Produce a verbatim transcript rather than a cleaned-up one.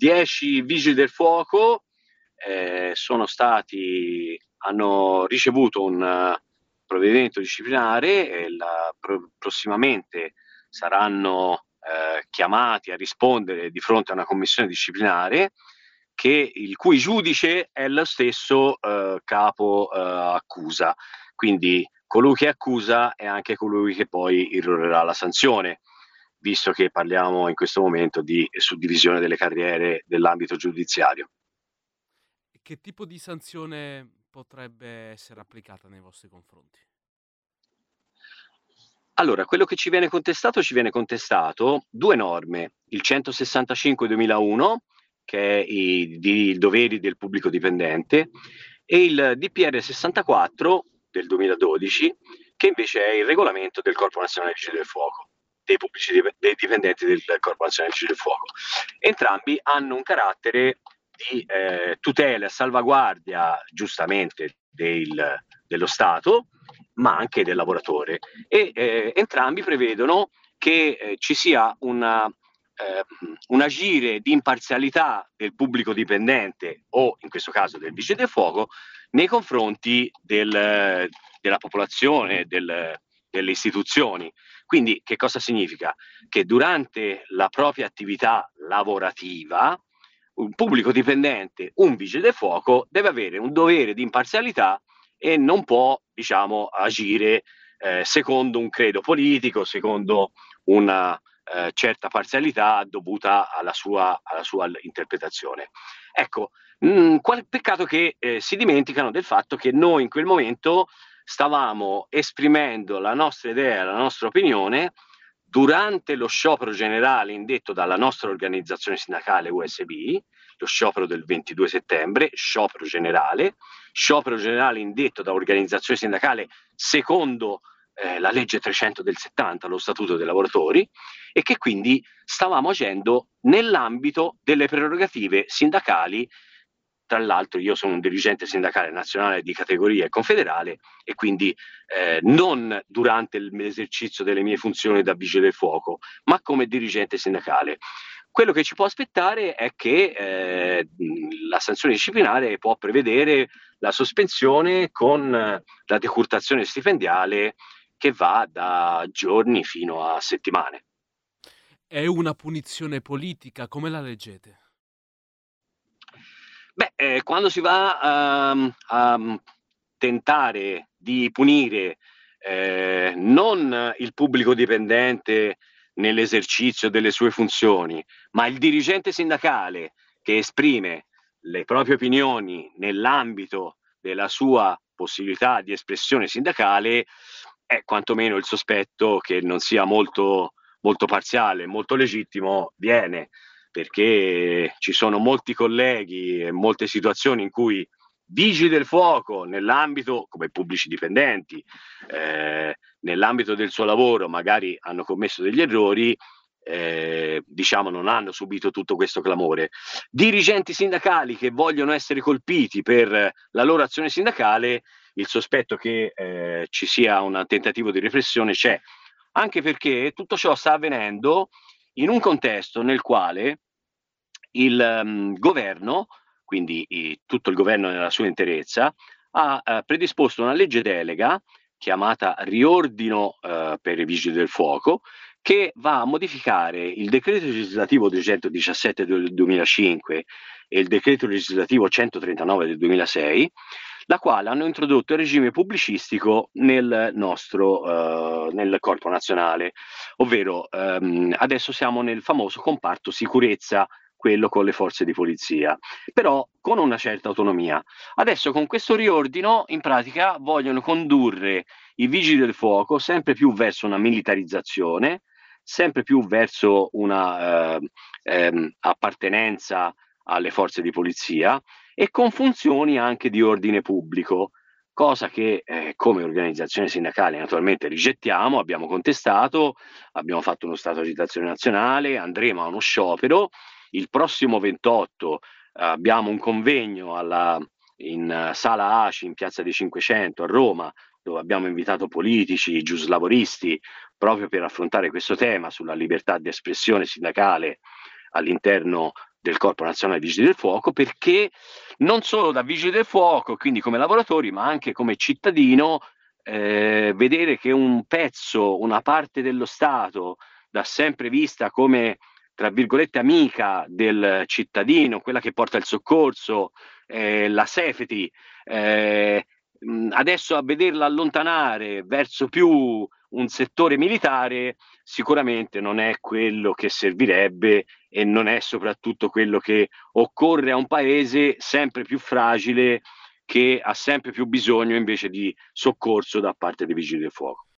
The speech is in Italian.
dieci vigili del fuoco eh, sono stati, hanno ricevuto un uh, provvedimento disciplinare e la, pro, prossimamente saranno eh, chiamati a rispondere di fronte a una commissione disciplinare che, il cui giudice è lo stesso eh, capo eh, accusa. Quindi colui che accusa è anche colui che poi irrorerà la sanzione, visto che parliamo in questo momento di suddivisione delle carriere dell'ambito giudiziario. Che tipo di sanzione potrebbe essere applicata nei vostri confronti? Allora, quello che ci viene contestato, ci viene contestato due norme, il centosessantacinque duemilauno, che è i, di, i doveri del pubblico dipendente, e il D P R sessantaquattro del duemiladodici, che invece è il regolamento del Corpo Nazionale dei Vigili del Fuoco, dei pubblici dei dipendenti del Corpo Nazionale dei Vigili del Fuoco. Entrambi hanno un carattere di eh, tutela e salvaguardia, giustamente, del, dello Stato, ma anche del lavoratore, e eh, entrambi prevedono che eh, ci sia una, eh, un agire di imparzialità del pubblico dipendente, o in questo caso del vigile del fuoco, nei confronti del, della popolazione, del, delle istituzioni. Quindi che cosa significa? Che durante la propria attività lavorativa un pubblico dipendente, un vigile del fuoco, deve avere un dovere di imparzialità e non può, diciamo, agire eh, secondo un credo politico, secondo una eh, certa parzialità dovuta alla sua, alla sua interpretazione. Ecco, mh, qual, peccato che eh, si dimenticano del fatto che noi in quel momento stavamo esprimendo la nostra idea, la nostra opinione durante lo sciopero generale indetto dalla nostra organizzazione sindacale U S B, lo sciopero del ventidue settembre, sciopero generale, sciopero generale indetto da organizzazione sindacale secondo eh, la legge trecento del settanta, lo Statuto dei lavoratori, e che quindi stavamo agendo nell'ambito delle prerogative sindacali. Tra l'altro io sono un dirigente sindacale nazionale di categoria e confederale, e quindi eh, non durante l'esercizio delle mie funzioni da vigile del fuoco, ma come dirigente sindacale. Quello che ci può aspettare è che eh, la sanzione disciplinare può prevedere la sospensione con la decurtazione stipendiale, che va da giorni fino a settimane. È una punizione politica, come la leggete? Beh, eh, quando si va um, a tentare di punire eh, non il pubblico dipendente nell'esercizio delle sue funzioni, ma il dirigente sindacale che esprime le proprie opinioni nell'ambito della sua possibilità di espressione sindacale, è quantomeno il sospetto che non sia molto, molto parziale, molto legittimo, viene, perché ci sono molti colleghi e molte situazioni in cui vigili del fuoco nell'ambito, come pubblici dipendenti, eh, nell'ambito del suo lavoro magari hanno commesso degli errori, eh, diciamo non hanno subito tutto questo clamore. Dirigenti sindacali che vogliono essere colpiti per la loro azione sindacale, il sospetto che eh, ci sia un tentativo di repressione c'è, anche perché tutto ciò sta avvenendo in un contesto nel quale il um, governo, quindi i, tutto il governo nella sua interezza, ha uh, predisposto una legge delega chiamata Riordino uh, per i Vigili del Fuoco, che va a modificare il decreto legislativo duecentodiciassette del duemilacinque e il decreto legislativo centotrentanove del duemilasei, la quale hanno introdotto il regime pubblicistico nel nostro uh, nel corpo nazionale, ovvero um, adesso siamo nel famoso comparto sicurezza, quello con le forze di polizia, però con una certa autonomia. Adesso con questo riordino in pratica vogliono condurre i vigili del fuoco sempre più verso una militarizzazione, sempre più verso una eh, ehm, appartenenza alle forze di polizia e con funzioni anche di ordine pubblico, cosa che eh, come organizzazione sindacale naturalmente rigettiamo, abbiamo contestato, abbiamo fatto uno stato di agitazione nazionale, andremo a uno sciopero. Il prossimo ventotto eh, abbiamo un convegno alla, in uh, Sala ACI in Piazza dei Cinquecento a Roma, dove abbiamo invitato politici, giuslavoristi, proprio per affrontare questo tema sulla libertà di espressione sindacale all'interno del Corpo Nazionale dei Vigili del Fuoco, perché non solo da vigile del fuoco, quindi come lavoratori, ma anche come cittadino, eh, vedere che un pezzo, una parte dello Stato, da sempre vista come, tra virgolette, amica del cittadino, quella che porta il soccorso, eh, la safety, eh, adesso a vederla allontanare verso più un settore militare, sicuramente non è quello che servirebbe e non è soprattutto quello che occorre a un paese sempre più fragile, che ha sempre più bisogno invece di soccorso da parte dei vigili del fuoco.